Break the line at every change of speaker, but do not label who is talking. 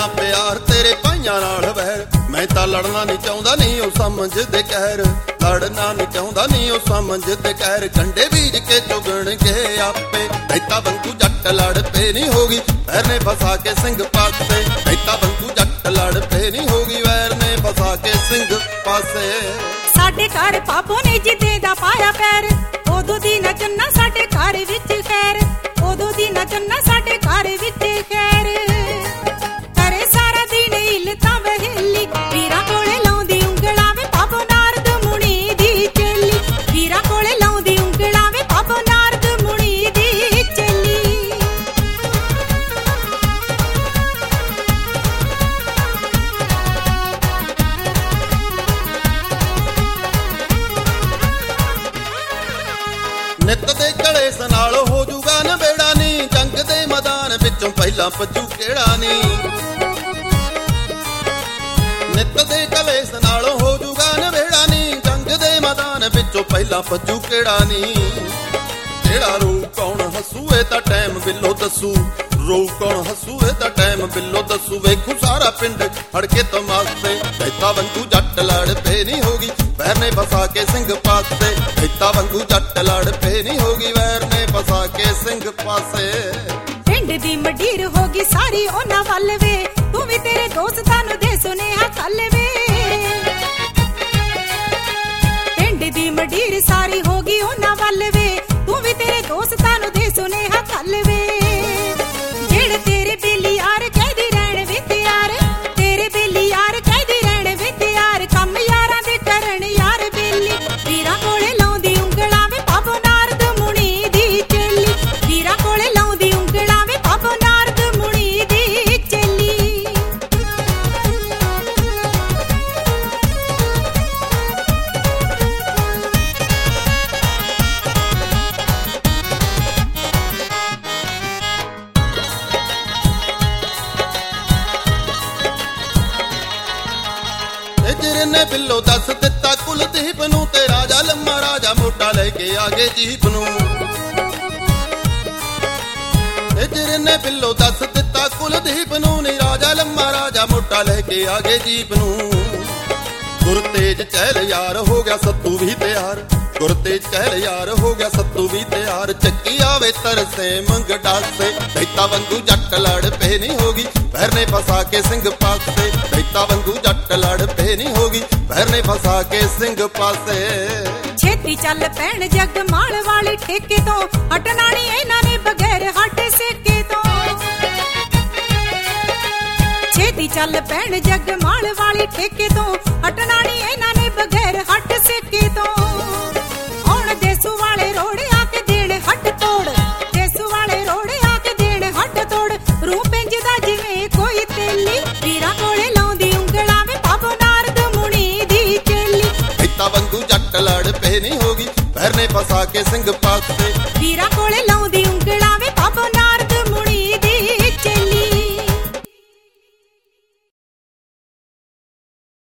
ਨਾ ਪਿਆਰ ਤੇਰੇ ਭਾਈਆਂ ਨਾਲ ਵੈਰ। ਮੈਂ ਤਾਂ ਲੜਨਾ ਨਹੀਂ ਚਾਹੁੰਦਾ ਨਹੀਂ ਉਹ ਸਮਝਦੇ ਕਹਿਰ, ਲੜਨਾ ਨਹੀਂ ਚਾਹੁੰਦਾ ਨਹੀਂ ਉਹ ਸਮਝਦੇ ਕਹਿਰ। ਕੰਡੇ ਬੀਜ ਕੇ ਚੁਗਣਗੇ ਆਪੇ, ਐਤਾ ਵਾਂਗੂ ਜੱਟ ਲੜ ਪਏ ਨਹੀਂ ਹੋਗੀ ਵੈਰ ਨੇ ਫਸਾ ਕੇ ਸਿੰਘ ਪਾਸੇ। ਐਤਾ ਵਾਂਗੂ ਜੱਟ ਲੜ ਪਏ ਨਹੀਂ ਹੋਗੀ ਵੈਰ ਨੇ ਫਸਾ ਕੇ ਸਿੰਘ ਪਾਸੇ।
ਸਾਡੇ ਘਰ ਪਾਪੋ ਨੇ ਜਿੱਦੇ ਦਾ ਪਾਇਆ ਪੈਰ, ਉਦੋਂ ਦੀ ਨਾ ਚੰਨਾ ਸਾਡੇ ਘਰ ਵਿੱਚ ਖੈਰ, ਉਦੋਂ ਦੀ ਨਾ ਚੰਨਾ ਸਾਡੇ ਘਰ ਵਿੱਚ ਖੈਰ। ਕਰੇ ਸਾਰਾ ਦਿਨ ਹਿੱਲ ਤਾਂ ਵਹਿਲੀ, ਵੀਰਾਂ ਕੋਲੇ ਲਾਉਂਦੀ ਉਂਗਲਾਂ ਵੇ ਪਾਪੋ ਨਾਰਦ ਮੁਨੀ ਦੀ ਚੇਲੀ, ਵੀਰਾਂ ਕੋਲੇ ਲਾਉਂਦੀ ਉਂਗਲਾਂ ਵੇ ਪਾਪੋ ਨਾਰਦ ਮੁਨੀ ਦੀ ਚੇਲੀ।
ਨਿੱਤ ਦੇ ਕਲੇਸ਼ ਨਾਲ ਹੋ ਜੂਗਾ ਨਵੇੜਾ ਨੀ, ਜੰਗ ਦੇ ਮੈਦਾਨ ਵਿੱਚੋਂ ਪਹਿਲਾਂ ਭੱਜੂ ਕਿਹੜਾ ਨੀ। ਨਿੱਤ ਦੇ ਕਲੇਸ਼ ਨਾਲ ਹੋ ਜੂਗਾ ਨਵੇੜਾ ਨੀ, ਜੰਗ ਦੇ ਮੈਦਾਨ ਵਿੱਚੋਂ ਪਹਿਲਾਂ ਭੱਜੂ ਕਿਹੜਾ ਨੀ। ਜਿਹੜਾ ਰੂ ਕੌਣ ਹੱਸੂ ਇਹ ਤਾਂ ਟਾਈਮ ਬਿੱਲੋ ਦੱਸੂ, ਰੋ ਕੌਣ ਹੱਸੂ ਇਹ ਤਾਂ ਟਾਈਮ ਬਿੱਲੋ ਦੱਸੂ। ਵੇਖੂ ਸਾਰਾ ਪਿੰਡ ਫੜ ਕੇ ਤਮਾਸ਼ੇ, ਐਤਾ ਵਾਂਗੂ ਜੱਟ ਲੜ ਪਏ ਨਹੀਂ ਹੋਗੀ ਵੈਰ ਨੇ ਫਸਾ ਕੇ ਸਿੰਘ ਪਾਸੇ। ਐਤਾ ਵਾਂਗੂ ਜੱਟ ਲੜ ਪਏ ਨਹੀਂ ਹੋਗੀ ਵੈਰ ਨੇ ਫਸਾ ਕੇ ਸਿੰਘ ਪਾਸੇ।
ਪਿੰਡ ਦੀ ਮਡੀਰ ਹੋ ਗਈ ਸਾਰੀ ਉਹਨਾਂ ਵੱਲ ਵੇ, ਤੂੰ ਵੀ ਤੇਰੇ ਦੋਸਤਾਂ ਨੂੰ ਦੇ ਸੁਨੇਹਾ ਕੱਲ ਵੇ। ਪਿੰਡ ਦੀ ਮਡੀਰ ਸਾਰੀ ਹੋ ਗਈ ਉਹਨਾਂ ਵੱਲ ਵੇ, ਤੂੰ ਵੀ ਤੇਰੇ ਦੋਸਤਾਂ ਨੂੰ ਦੇ ਸੁਨੇਹਾ ਕੱਲ ਵੇ। ਜਿਹੜੇ ਤੇਰੇ ਬੇਲੀ ਯਾਰ ਕਹਿਦੀ ਰਹਿਣ ਵੇ ਤਿਆਰ, ਤੇਰੇ ਬੇਲੀ ਯਾਰ ਕਹਿਦੀ ਰਹਿਣ ਵੇ ਤਿਆਰ। ਕੰਮ ਯਾਰਾਂ ਦੇ ਕਰਨ ਯਾਰ ਬੇਲੀ, ਵੀਰਾਂ ਕੋਲੇ ਲਾਉਂਦੀ ਉਂਗਲਾਂ ਵੇ ਪਾਪੋ ਨਾਰਦ ਮੁਨੀ ਦੀ ਚੇਲੀ, ਵੀਰਾਂ ਕੋਲੇ ਲਾਉਂਦੀ ਉਂਗਲਾਂ ਵੇ ਪਾਪੋ ਨਾਰਦ ਮੁਨੀ ਦੀ ਚੇਲੀ।
ਨੇ ਬਿੱਲੋ ਦੱਸ ਦਿੱਤਾ ਕੁਲਦੀਪ ਨੂੰ, ਤੇ ਰਾਜਾ ਲੰਮਾ ਰਾਜਾ ਮੋਟਾ ਲੈ ਕੇ ਆ ਗਏ ਜੀਪ ਨੂੰ। ਨੇ ਬਿੱਲੋ ਦੱਸ ਦਿੱਤਾ ਕੁਲਦੀਪ ਨੂੰ, ਨੀ ਰਾਜਾ ਲੰਮਾ ਰਾਜਾ ਮੋਟਾ ਲੈ ਕੇ ਆ ਗਏ ਜੀਪ ਨੂੰ। ਗੁਰਤੇਜ ਚਹਿਲ ਯਾਰ ਹੋ ਗਿਆ ਸੱਤੂ ਵੀ ਤਿਆਰ, ਗੁਰਤੇਜ ਚਹਿਲ ਯਾਰ ਹੋ ਗਿਆ ਸੱਤੂ ਵੀ ਤਿਆਰ। ਚੱਕੀ ਆਵੇ ਤਰਸੇ ਮੰਗਡਾਸੇ, ਐਤਾ ਵਾਂਗੂ ਜੱਟ ਲੜ ਪਏ ਨਹੀਂ ਹੋਗੀ ਵੈਰ ਨੇ ਫਸਾ ਕੇ ਸਿੰਘ ਪਾਸੇ। ਐਤਾ ਵਾਂਗੂ ਜੱਟ ਲੜ ਪਏ ਨਹੀਂ ਹੋਗੀ ਵੈਰ ਨੇ ਫਸਾ ਕੇ ਸਿੰਘ ਪਾਸੇ।
ਛੇਤੀ ਚੱਲ ਪੈਣ ਜਗ ਮਾਲ ਵਾਲੀ ਠੇਕੇ ਤੋਂ, ਹਟਣਾ ਨੀ ਇਹਨਾਂ ਨੇ ਬਗੈਰ ਹੱਟ ਸੇਕੇ ਤੋਂ। ਛੇਤੀ ਚੱਲ ਪੈਣ ਜਗ ਮਾਲ ਵਾਲੀ ਠੇਕੇ ਤੋਂ, ਹਟਣਾ ਨੀ ਇਹਨਾਂ ਨੇ ਬਗੈਰ ਹੱਟ ਸੇਕੇ ਤੋਂ। ਹੁਣ ਦੇਸੂ ਵਾਲੇ ਰੋੜੇ ਆ ਕੇ ਦੇਣ ਹੱਟ ਤੋੜ, ਦੇਸੂ ਵਾਲੇ ਰੋੜੇ ਆ ਕੇ ਦੇਣ ਹੱਟ ਤੋੜ। ਰੂਹ ਪਿੰਜਦਾ ਜਿਵੇਂ ਕੋਈ ਤੇਲੀ, ਵੀਰਾਂ ਕੋਲੇ ਲਾਉਂਦੀ ਉਂਗਲਾਂ ਵੇ ਪਾਪੋ ਨਾਰਦ ਮੁਨੀ ਦੀ ਚੇਲੀ।
ਐਤਾ ਵਾਂਗੂ ਜੱਟ ਲੜ ਪਏ ਨਹੀਂ ਹੋਗੀ ਵੈਰ ਨੇ ਫਸਾ ਕੇ ਸਿੰਘ ਪਾਸੇ,
ਵੀਰਾਂ ਕੋਲੇ